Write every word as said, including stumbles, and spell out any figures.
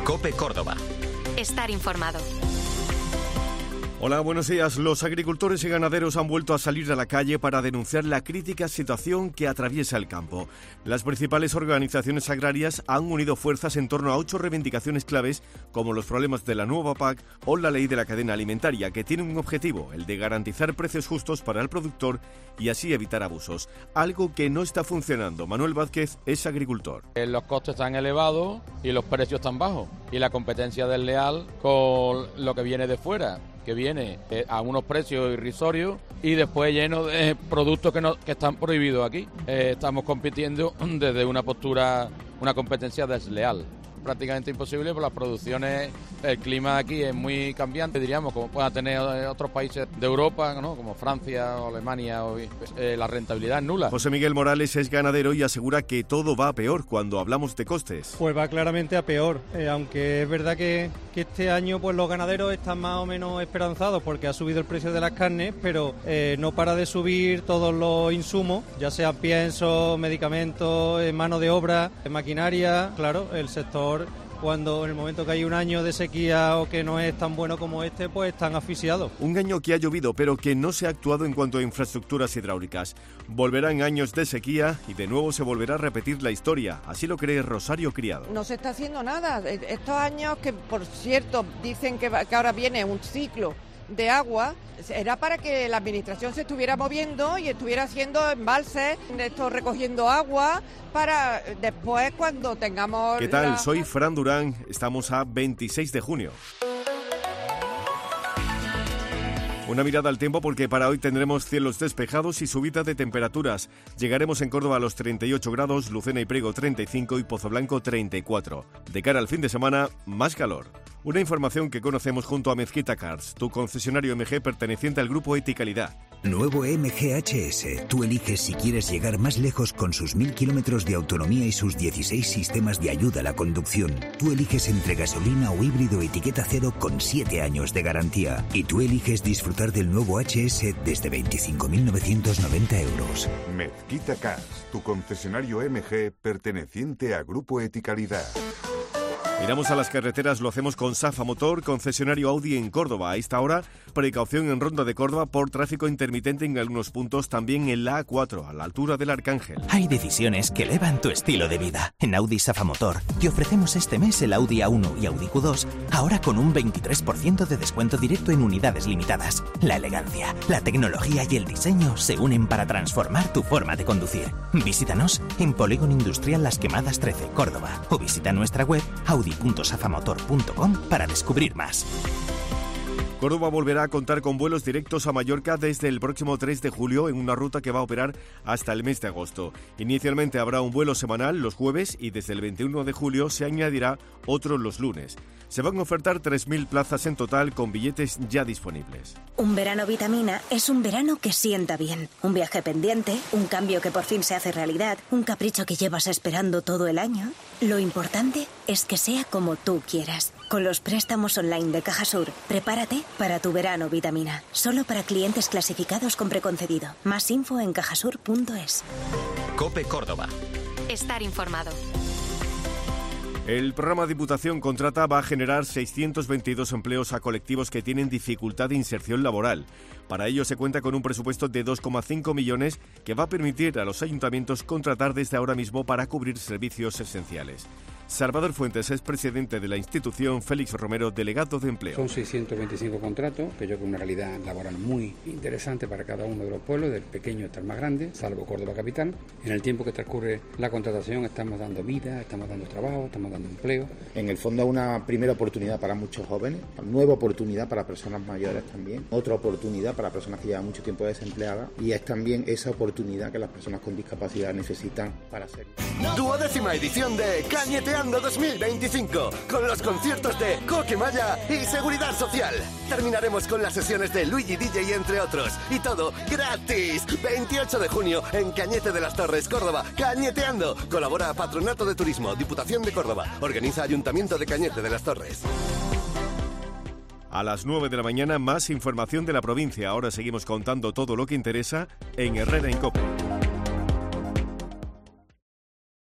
COPE Córdoba. Estar informado. Hola, buenos días. Los agricultores y ganaderos han vuelto a salir a la calle para denunciar la crítica situación que atraviesa el campo. Las principales organizaciones agrarias han unido fuerzas en torno a ocho reivindicaciones claves, como los problemas de la nueva P A C o la ley de la cadena alimentaria, que tiene un objetivo, el de garantizar precios justos para el productor y así evitar abusos. Algo que no está funcionando. Manuel Vázquez es agricultor. Los costes están elevados y los precios están bajos. Y la competencia desleal con lo que viene de fuera, que viene a unos precios irrisorios y después lleno de productos que, no, que están prohibidos aquí. Eh, estamos compitiendo desde una postura, una competencia desleal. Prácticamente imposible por las producciones, el clima aquí es muy cambiante, diríamos, como puedan tener otros países de Europa, ¿no? Como Francia o Alemania, o, eh, la rentabilidad es nula. José Miguel Morales es ganadero y asegura que todo va a peor cuando hablamos de costes. Pues va claramente a peor, eh, aunque es verdad que, que este año pues los ganaderos están más o menos esperanzados porque ha subido el precio de las carnes, pero eh, no para de subir todos los insumos, ya sean piensos, medicamentos, eh, mano de obra, eh, maquinaria. Claro, el sector, cuando en el momento que hay un año de sequía o que no es tan bueno como este, pues están asfixiados. Un año que ha llovido, pero que no se ha actuado en cuanto a infraestructuras hidráulicas. Volverán años de sequía y de nuevo se volverá a repetir la historia. Así lo cree Rosario Criado. No se está haciendo nada. Estos años que, por cierto, dicen que, va, que ahora viene un ciclo de agua, era para que la administración se estuviera moviendo y estuviera haciendo embalses, esto, recogiendo agua, para después cuando tengamos... ¿Qué tal? La... Soy Fran Durán, estamos a veintiséis de junio. Una mirada al tiempo porque para hoy tendremos cielos despejados y subida de temperaturas. Llegaremos en Córdoba a los treinta y ocho grados, Lucena y Priego treinta y cinco y Pozoblanco treinta y cuatro. De cara al fin de semana, más calor. Una información que conocemos junto a Mezquita Cars, tu concesionario M G perteneciente al grupo Eticalidad. Nuevo M G H S. Tú eliges si quieres llegar más lejos con sus mil kilómetros de autonomía y sus dieciséis sistemas de ayuda a la conducción. Tú eliges entre gasolina o híbrido etiqueta cero con siete años de garantía. Y tú eliges disfrutar del nuevo H S desde veinticinco mil novecientos noventa euros. Mezquita Cars, tu concesionario M G perteneciente a Grupo Eticalidad. Miramos a las carreteras, lo hacemos con Safa Motor, concesionario Audi en Córdoba. A esta hora, precaución en Ronda de Córdoba por tráfico intermitente en algunos puntos, también en la A cuatro, a la altura del Arcángel. Hay decisiones que elevan tu estilo de vida. En Audi Safa Motor te ofrecemos este mes el Audi A uno y Audi Q dos, ahora con un veintitrés por ciento de descuento directo en unidades limitadas. La elegancia, la tecnología y el diseño se unen para transformar tu forma de conducir. Visítanos en Polígono Industrial Las Quemadas trece, Córdoba, o visita nuestra web audi punto safamotor punto com para descubrir más. Córdoba volverá a contar con vuelos directos a Mallorca desde el próximo tres de julio en una ruta que va a operar hasta el mes de agosto. Inicialmente habrá un vuelo semanal los jueves y desde el veintiuno de julio se añadirá otro los lunes. Se van a ofertar tres mil plazas en total con billetes ya disponibles. Un verano vitamina es un verano que sienta bien. Un viaje pendiente, un cambio que por fin se hace realidad, un capricho que llevas esperando todo el año. Lo importante es que sea como tú quieras. Con los préstamos online de Cajasur, prepárate para tu verano vitamina. Solo para clientes clasificados con preconcedido. Más info en cajasur punto es. COPE Córdoba. Estar informado. El programa Diputación Contrata va a generar seiscientos veintidós empleos a colectivos que tienen dificultad de inserción laboral. Para ello se cuenta con un presupuesto de dos coma cinco millones que va a permitir a los ayuntamientos contratar desde ahora mismo para cubrir servicios esenciales. Salvador Fuentes es presidente de la institución, Félix Romero, delegado de empleo. Son seiscientos veinticinco contratos, que yo creo que es una realidad laboral muy interesante para cada uno de los pueblos, del pequeño hasta el más grande, salvo Córdoba capital. En el tiempo que transcurre la contratación estamos dando vida, estamos dando trabajo, estamos dando empleo. En el fondo es una primera oportunidad para muchos jóvenes, nueva oportunidad para personas mayores también, otra oportunidad para personas que llevan mucho tiempo desempleadas y es también esa oportunidad que las personas con discapacidad necesitan para ser. Duodécima edición de Cañeteando dos mil veinticinco, con los conciertos de Coquemaya y Seguridad Social. Terminaremos con las sesiones de Luigi D J entre otros, y todo gratis. veintiocho de junio en Cañete de las Torres, Córdoba. Cañeteando. Colabora Patronato de Turismo, Diputación de Córdoba. Organiza Ayuntamiento de Cañete de las Torres. A las nueve de la mañana, más información de la provincia. Ahora seguimos contando todo lo que interesa en Herrera en COPE.